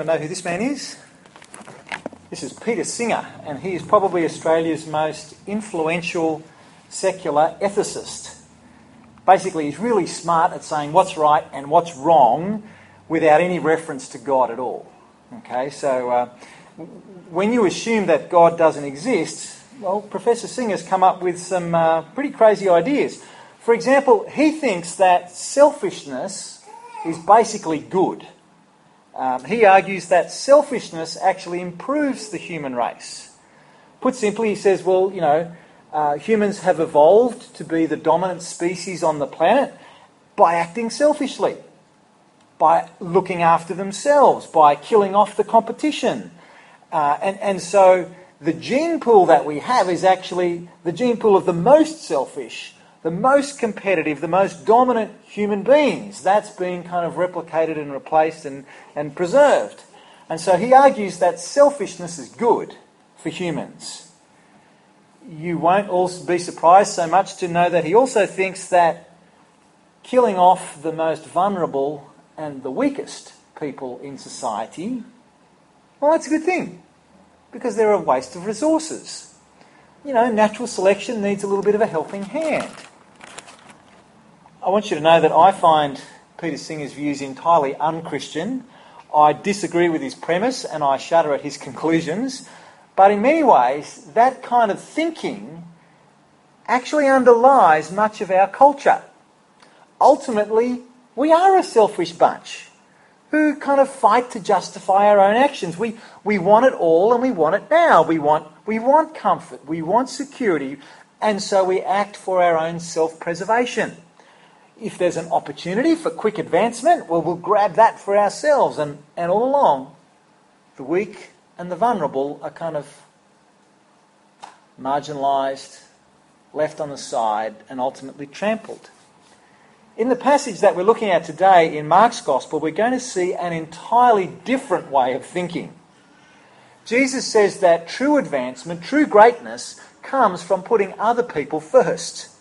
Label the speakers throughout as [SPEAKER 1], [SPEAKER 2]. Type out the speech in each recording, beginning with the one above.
[SPEAKER 1] know who this man is? This is Peter Singer, and he is probably Australia's most influential secular ethicist. Basically, he's really smart at saying what's right and what's wrong without any reference to God at all. Okay, so when you assume that God doesn't exist, well, Professor Singer's come up with some pretty crazy ideas. For example, he thinks that selfishness is basically good. He argues that selfishness actually improves the human race. Put simply, he says, well, humans have evolved to be the dominant species on the planet by acting selfishly, by looking after themselves, by killing off the competition. And so the gene pool that we have is actually the gene pool of the most selfish, the most competitive, the most dominant human beings. That's been kind of replicated and replaced and preserved. And so he argues that selfishness is good for humans. You won't also be surprised so much to know that he also thinks that killing off the most vulnerable and the weakest people in society, well, that's a good thing, because they're a waste of resources. Natural selection needs a little bit of a helping hand. I want you to know that I find Peter Singer's views entirely unchristian. I disagree with his premise and I shudder at his conclusions. But in many ways, that kind of thinking actually underlies much of our culture. Ultimately, we are a selfish bunch who kind of fight to justify our own actions. We want it all and we want it now. We want comfort, we want security, and so we act for our own self-preservation. If there's an opportunity for quick advancement, well, we'll grab that for ourselves. And all along, the weak and the vulnerable are kind of marginalised, left on the side, and ultimately trampled. In the passage that we're looking at today in Mark's Gospel, we're going to see an entirely different way of thinking. Jesus says that true advancement, true greatness, comes from putting other people first.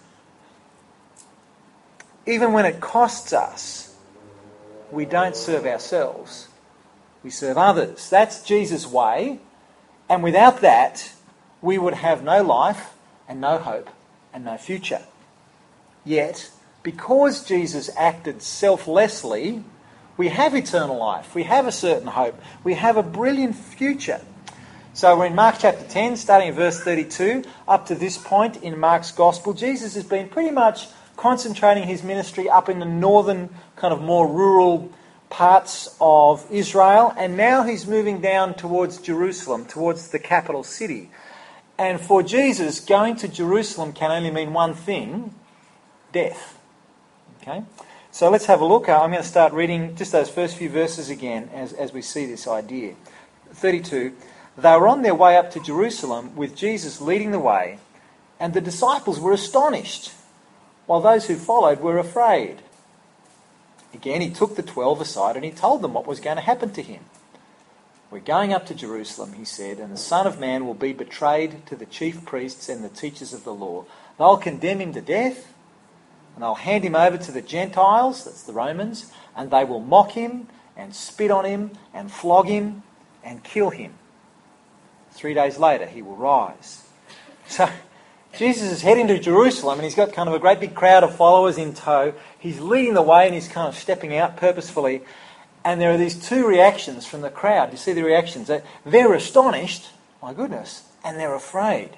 [SPEAKER 1] Even when it costs us, we don't serve ourselves, we serve others. That's Jesus' way, and without that, we would have no life and no hope and no future. Yet, because Jesus acted selflessly, we have eternal life, we have a certain hope, we have a brilliant future. So we're in Mark chapter 10, starting at verse 32. Up to this point in Mark's Gospel, Jesus has been pretty much concentrating his ministry up in the northern, kind of more rural parts of Israel, and now he's moving down towards Jerusalem, towards the capital city. And for Jesus, going to Jerusalem can only mean one thing: death. Okay? So let's have a look. I'm going to start reading just those first few verses again as we see this idea. 32. They were on their way up to Jerusalem with Jesus leading the way, and the disciples were astonished, while those who followed were afraid. Again, he took the 12 aside and he told them what was going to happen to him. We're going up to Jerusalem, he said, and the Son of Man will be betrayed to the chief priests and the teachers of the law. They'll condemn him to death, and they'll hand him over to the Gentiles, that's the Romans, and they will mock him and spit on him and flog him and kill him. 3 days later, he will rise. So Jesus is heading to Jerusalem and he's got kind of a great big crowd of followers in tow. He's leading the way and he's kind of stepping out purposefully. And there are these two reactions from the crowd. You see the reactions? They're astonished, my goodness, and they're afraid.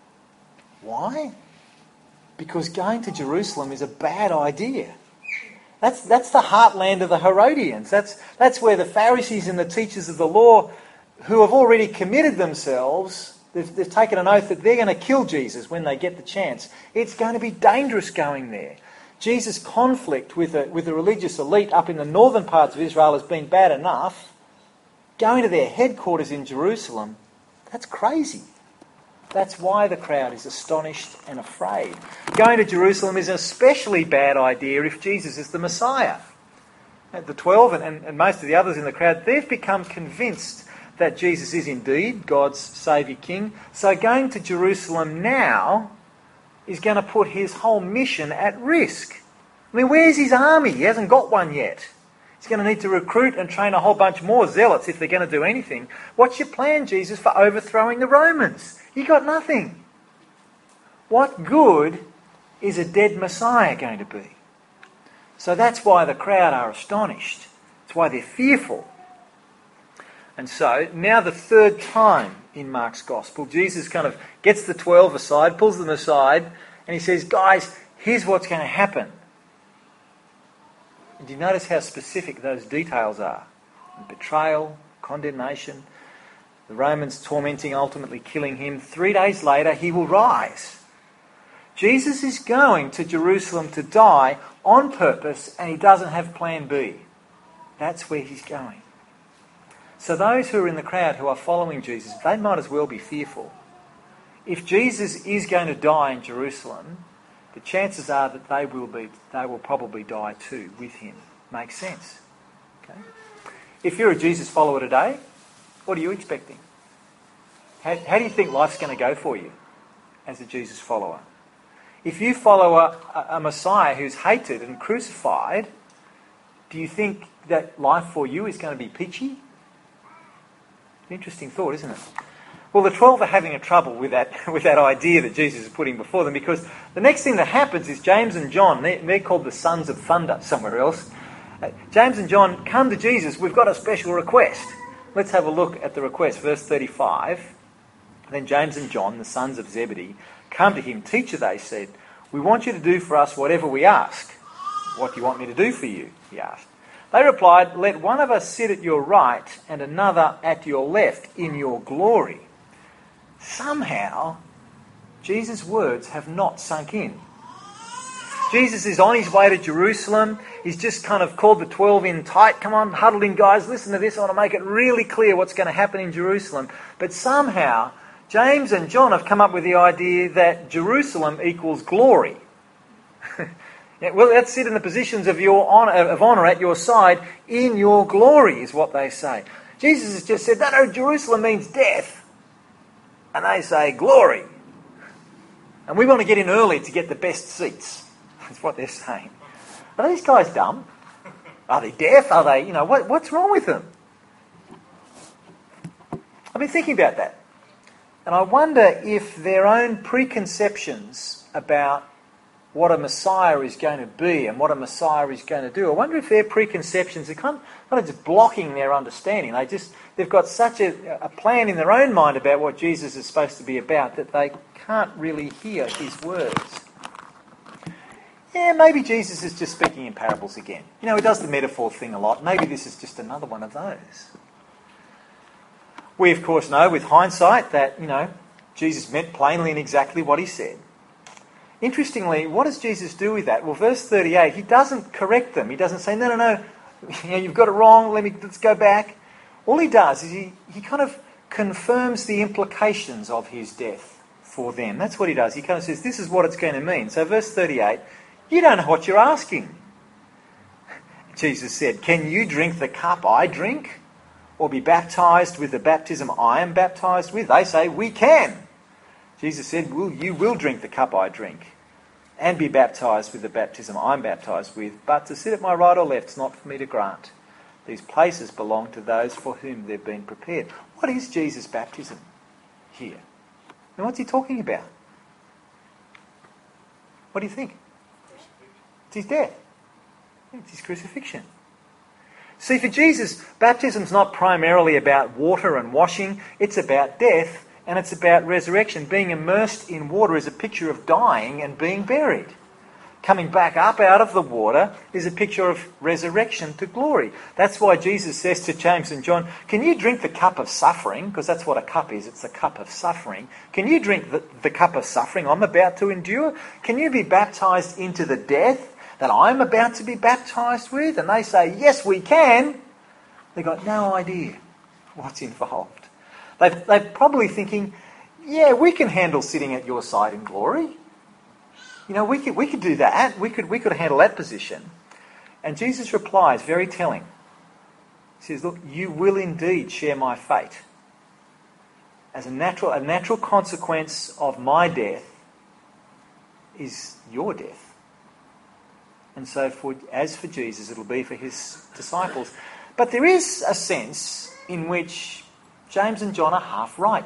[SPEAKER 1] Why? Because going to Jerusalem is a bad idea. That's the heartland of the Herodians. That's where the Pharisees and the teachers of the law, who have already committed themselves, they've taken an oath that they're going to kill Jesus when they get the chance. It's going to be dangerous going there. Jesus' conflict with the religious elite up in the northern parts of Israel has been bad enough. Going to their headquarters in Jerusalem, that's crazy. That's why the crowd is astonished and afraid. Going to Jerusalem is an especially bad idea if Jesus is the Messiah. The 12 and most of the others in the crowd, they've become convinced that Jesus is indeed God's Saviour King. So going to Jerusalem now is going to put his whole mission at risk. I mean, where's his army? He hasn't got one yet. He's going to need to recruit and train a whole bunch more zealots if they're going to do anything. What's your plan, Jesus, for overthrowing the Romans? You got nothing. What good is a dead Messiah going to be? So that's why the crowd are astonished. That's why they're fearful. And so, now the third time in Mark's Gospel, Jesus kind of gets the 12 aside, pulls them aside, and he says, guys, here's what's going to happen. And do you notice how specific those details are? Betrayal, condemnation, the Romans tormenting, ultimately killing him. 3 days later, he will rise. Jesus is going to Jerusalem to die on purpose, and he doesn't have plan B. That's where he's going. So those who are in the crowd who are following Jesus, they might as well be fearful. If Jesus is going to die in Jerusalem, the chances are that they will probably die too with him. Makes sense. Okay? If you're a Jesus follower today, what are you expecting? How do you think life's going to go for you as a Jesus follower? If you follow a Messiah who's hated and crucified, do you think that life for you is going to be peachy? Interesting thought, isn't it? Well, the 12 are having a trouble with that idea that Jesus is putting before them, because the next thing that happens is James and John, they're called the sons of thunder somewhere else. James and John come to Jesus, we've got a special request. Let's have a look at the request, verse 35. Then James and John, the sons of Zebedee, come to him. Teacher, they said, we want you to do for us whatever we ask. What do you want me to do for you? He asked. They replied, let one of us sit at your right and another at your left in your glory. Somehow, Jesus' words have not sunk in. Jesus is on his way to Jerusalem. He's just kind of called the 12 in tight. Come on, huddle in, guys. Listen to this. I want to make it really clear what's going to happen in Jerusalem. But somehow, James and John have come up with the idea that Jerusalem equals glory. Yeah, well, let's sit in the positions of honour at your side in your glory, is what they say. Jesus has just said, no, Jerusalem means death. And they say, glory. And we want to get in early to get the best seats. That's what they're saying. Are these guys dumb? Are they deaf? Are they, what's wrong with them? I've been thinking about that. And I wonder if their own preconceptions about what a Messiah is going to be and what a Messiah is going to do, I wonder if their preconceptions are kind of just blocking their understanding. They've got such a plan in their own mind about what Jesus is supposed to be about that they can't really hear his words. Yeah, maybe Jesus is just speaking in parables again. He does the metaphor thing a lot. Maybe this is just another one of those. We, of course, know with hindsight that, Jesus meant plainly and exactly what he said. Interestingly, what does Jesus do with that? Well, verse 38, he doesn't correct them. He doesn't say, no, you've got it wrong, let's go back. All he does is he kind of confirms the implications of his death for them. That's what he does. He kind of says, this is what it's going to mean. So verse 38, you don't know what you're asking. Jesus said, can you drink the cup I drink? Or be baptised with the baptism I am baptised with? They say, we can. Jesus said, well, you will drink the cup I drink and be baptised with the baptism I'm baptised with, but to sit at my right or left is not for me to grant. These places belong to those for whom they've been prepared. What is Jesus' baptism here? And what's he talking about? What do you think? It's his death. It's his crucifixion. See, for Jesus, baptism's not primarily about water and washing. It's about death. And it's about resurrection. Being immersed in water is a picture of dying and being buried. Coming back up out of the water is a picture of resurrection to glory. That's why Jesus says to James and John, can you drink the cup of suffering? Because that's what a cup is. It's the cup of suffering. Can you drink the cup of suffering I'm about to endure? Can you be baptised into the death that I'm about to be baptised with? And they say, yes, we can. They've got no idea what's involved. They're probably thinking, yeah, we can handle sitting at your side in glory. We could do that. We could handle that position. And Jesus replies, very telling. He says, look, you will indeed share my fate. As a natural consequence of my death is your death. And so as for Jesus, it'll be for his disciples. But there is a sense in which James and John are half right,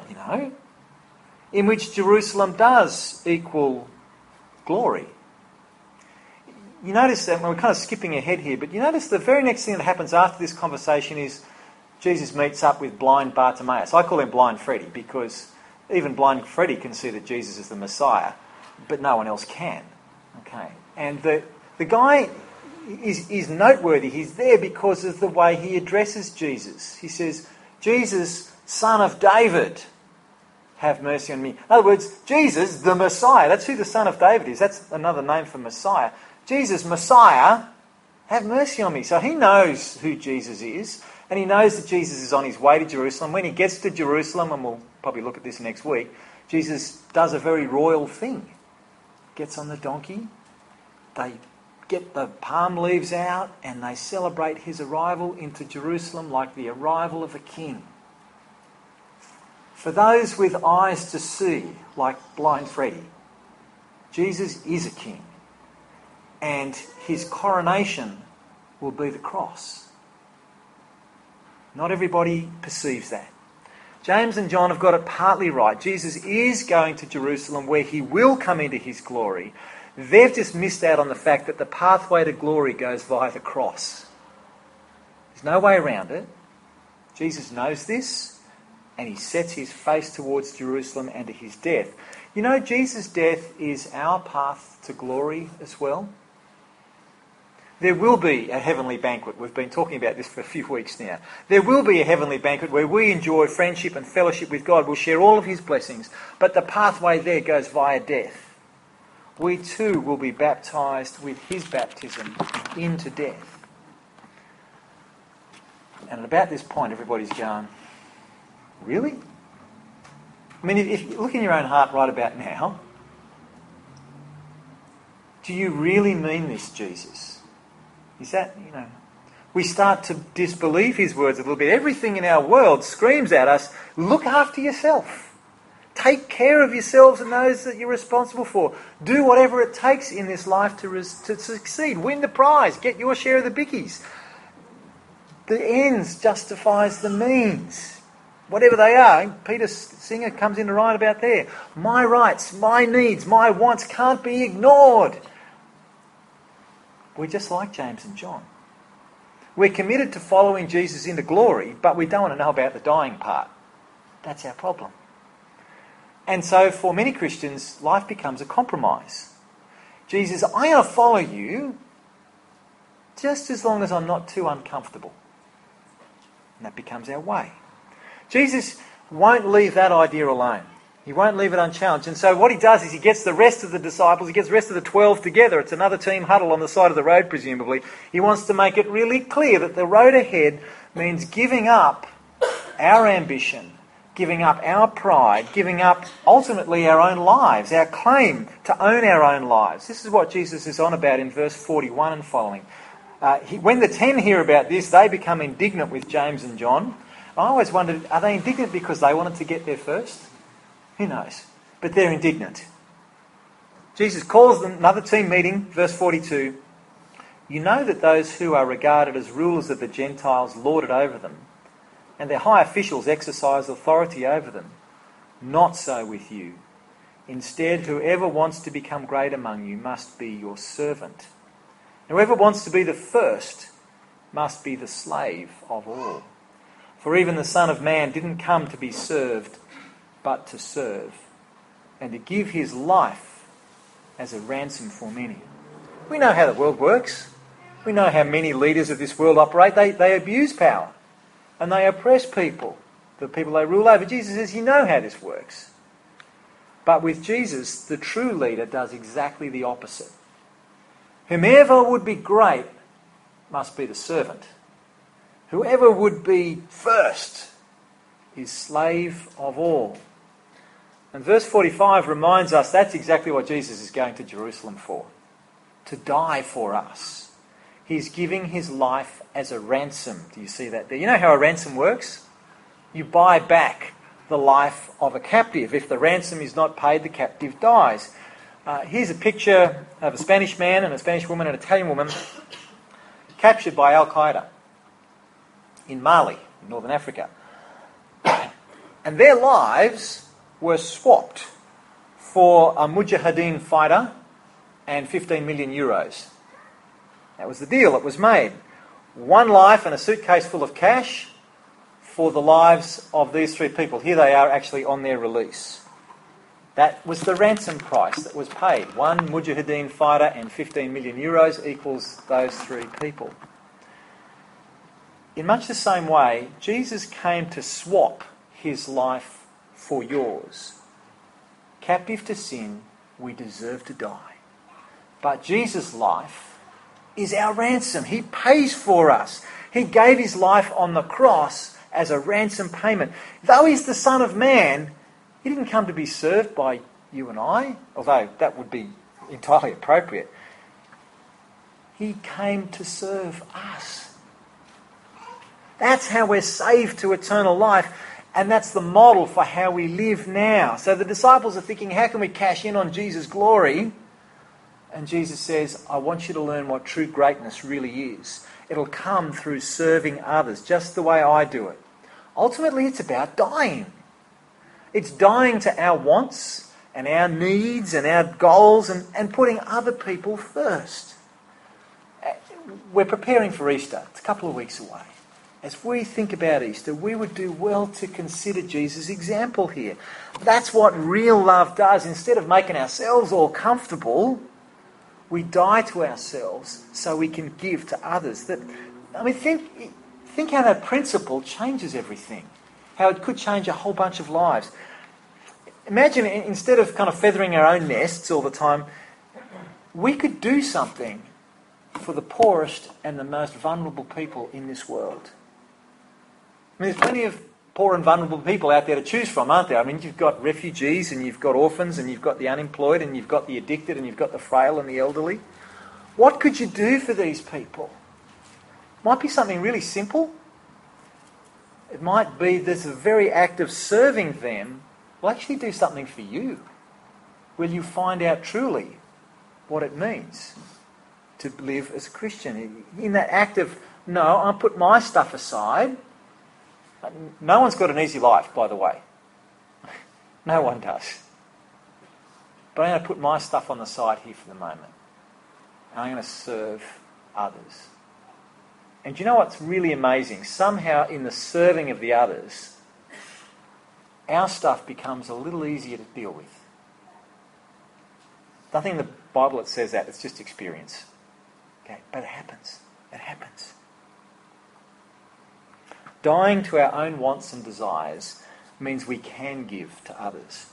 [SPEAKER 1] in which Jerusalem does equal glory. You notice that, we're kind of skipping ahead here, but you notice the very next thing that happens after this conversation is Jesus meets up with blind Bartimaeus. I call him Blind Freddy because even Blind Freddy can see that Jesus is the Messiah, but no one else can. Okay, and the guy is noteworthy. He's there because of the way he addresses Jesus. He says, "Jesus, Son of David, have mercy on me." In other words, Jesus, the Messiah, that's who the Son of David is. That's another name for Messiah. Jesus, Messiah, have mercy on me. So he knows who Jesus is, and he knows that Jesus is on his way to Jerusalem. When he gets to Jerusalem, and we'll probably look at this next week, Jesus does a very royal thing. Gets on the donkey, they get the palm leaves out, and they celebrate his arrival into Jerusalem like the arrival of a king. For those with eyes to see, like Blind Freddy, Jesus is a king. And his coronation will be the cross. Not everybody perceives that. James and John have got it partly right. Jesus is going to Jerusalem where he will come into his glory. They've just missed out on the fact that the pathway to glory goes via the cross. There's no way around it. Jesus knows this, and he sets his face towards Jerusalem and to his death. Jesus' death is our path to glory as well. There will be a heavenly banquet. We've been talking about this for a few weeks now. There will be a heavenly banquet where we enjoy friendship and fellowship with God. We'll share all of his blessings, but the pathway there goes via death. We too will be baptised with his baptism into death. And at about this point, everybody's going, really? I mean, if you look in your own heart right about now, do you really mean this, Jesus? Is that, we start to disbelieve his words a little bit. Everything in our world screams at us, look after yourself. Take care of yourselves and those that you're responsible for. Do whatever it takes in this life to succeed. Win the prize. Get your share of the bickies. The ends justifies the means. Whatever they are. Peter Singer comes in to write about there. My rights, my needs, my wants can't be ignored. We're just like James and John. We're committed to following Jesus into glory, but we don't want to know about the dying part. That's our problem. And so for many Christians, life becomes a compromise. Jesus, I'm going to follow you just as long as I'm not too uncomfortable. And that becomes our way. Jesus won't leave that idea alone. He won't leave it unchallenged. And so what he does is he gets the rest of the disciples, he gets the rest of the 12 together. It's another team huddle on the side of the road, presumably. He wants to make it really clear that the road ahead means giving up our ambition, giving up our pride, giving up ultimately our own lives, our claim to own our own lives. This is what Jesus is on about in verse 41 and following. When the 10 hear about this, they become indignant with James and John. I always wondered, are they indignant because they wanted to get there first? Who knows? But they're indignant. Jesus calls them, another team meeting, verse 42. You know that those who are regarded as rulers of the Gentiles lord it over them, and their high officials exercise authority over them. Not so with you. Instead, whoever wants to become great among you must be your servant. Whoever wants to be the first must be the slave of all. For even the Son of Man didn't come to be served, but to serve, and to give his life as a ransom for many. We know how the world works. We know how many leaders of this world operate. They abuse power, and they oppress people, the people they rule over. Jesus says, you know how this works. But with Jesus, the true leader does exactly the opposite. Whomever would be great must be the servant. Whoever would be first is slave of all. And verse 45 reminds us that's exactly what Jesus is going to Jerusalem for. To die for us. He's giving his life as a ransom. Do you see that there? You know how a ransom works? You buy back the life of a captive. If the ransom is not paid, the captive dies. Here's a picture of a Spanish man and a Spanish woman and an Italian woman captured by Al-Qaeda in Mali, in northern Africa. And their lives were swapped for a Mujahideen fighter and 15 million euros. That was the deal that was made. One life and a suitcase full of cash for the lives of these three people. Here they are actually on their release. That was the ransom price that was paid. One Mujahideen fighter and 15 million euros equals those three people. In much the same way, Jesus came to swap his life for yours. Captive to sin, we deserve to die. But Jesus' life is our ransom. He pays for us. He gave his life on the cross as a ransom payment. Though he's the Son of Man, he didn't come to be served by you and I, although that would be entirely appropriate. He came to serve us. That's how we're saved to eternal life, and that's the model for how we live now. So the disciples are thinking, how can we cash in on Jesus' glory? And Jesus says, I want you to learn what true greatness really is. It'll come through serving others, just the way I do it. Ultimately, it's about dying. It's dying to our wants and our needs and our goals and putting other people first. We're preparing for Easter. It's a couple of weeks away. As we think about Easter, we would do well to consider Jesus' example here. That's what real love does. Instead of making ourselves all comfortable, we die to ourselves so we can give to others. Think how that principle changes everything. How it could change a whole bunch of lives. Imagine, instead of kind of feathering our own nests all the time, we could do something for the poorest and the most vulnerable people in this world. There's plenty of poor and vulnerable people out there to choose from, aren't there? You've got refugees and you've got orphans and you've got the unemployed and you've got the addicted and you've got the frail and the elderly. What could you do for these people? Might be something really simple. It might be this very act of serving them will actually do something for you. Will you find out truly what it means to live as a Christian? In that act of, no, I'll put my stuff aside. No one's got an easy life, by the way. No one does. But I'm going to put my stuff on the side here for the moment. And I'm going to serve others. And do you know what's really amazing? Somehow in the serving of the others, our stuff becomes a little easier to deal with. Nothing in the Bible that says that, it's just experience. Okay, but it happens. It happens. Dying to our own wants and desires means we can give to others.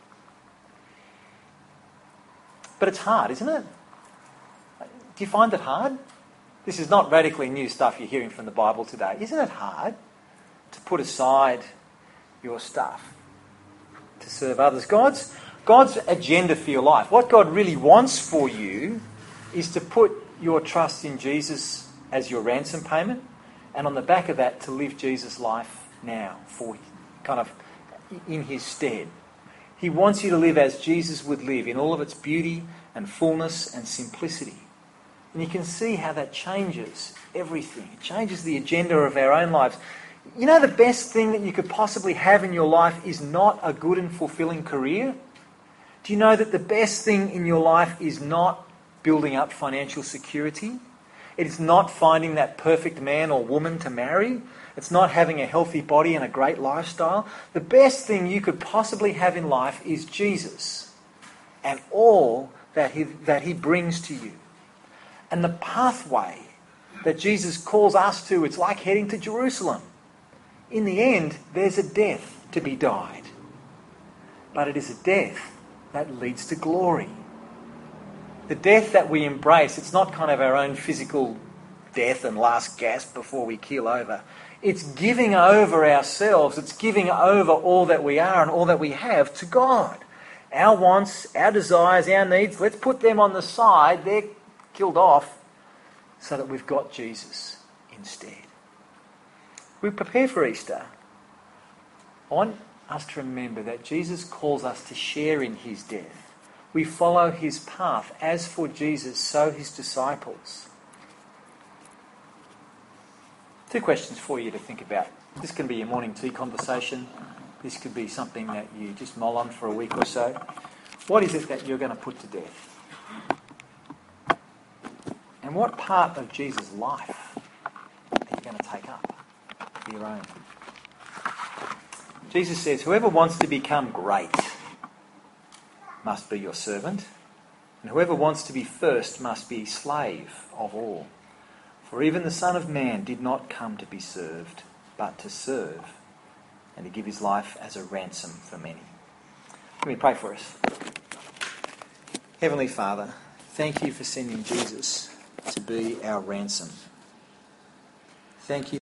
[SPEAKER 1] But it's hard, isn't it? Do you find it hard? This is not radically new stuff you're hearing from the Bible today. Isn't it hard to put aside your stuff to serve others? God's agenda for your life, what God really wants for you, is to put your trust in Jesus as your ransom payment, and on the back of that to live Jesus' life now for kind of in his stead. He wants you to live as Jesus would live, in all of its beauty and fullness and simplicity. And you can see how that changes everything. It changes the agenda of our own lives. You know, the best thing that you could possibly have in your life is not a good and fulfilling career. Do you know that the best thing in your life is not building up financial security? It is not finding that perfect man or woman to marry. It's not having a healthy body and a great lifestyle. The best thing you could possibly have in life is Jesus and all that he brings to you. And the pathway that Jesus calls us to, it's like heading to Jerusalem. In the end, there's a death to be died. But it is a death that leads to glory. The death that we embrace, it's not kind of our own physical death and last gasp before we keel over. It's giving over ourselves. It's giving over all that we are and all that we have to God. Our wants, our desires, our needs, let's put them on the side. They're killed off so that we've got Jesus instead. We prepare for Easter. I want us to remember that Jesus calls us to share in his death. We follow his path. As for Jesus, so his disciples. 2 questions for you to think about. This can be your morning tea conversation. This could be something that you just mull on for a week or so. What is it that you're going to put to death? And what part of Jesus' life are you going to take up for your own? Jesus says, whoever wants to become great must be your servant, and whoever wants to be first must be slave of all. For even the Son of Man did not come to be served, but to serve, and to give his life as a ransom for many. Let me pray for us. Heavenly Father, thank you for sending Jesus to be our ransom. Thank you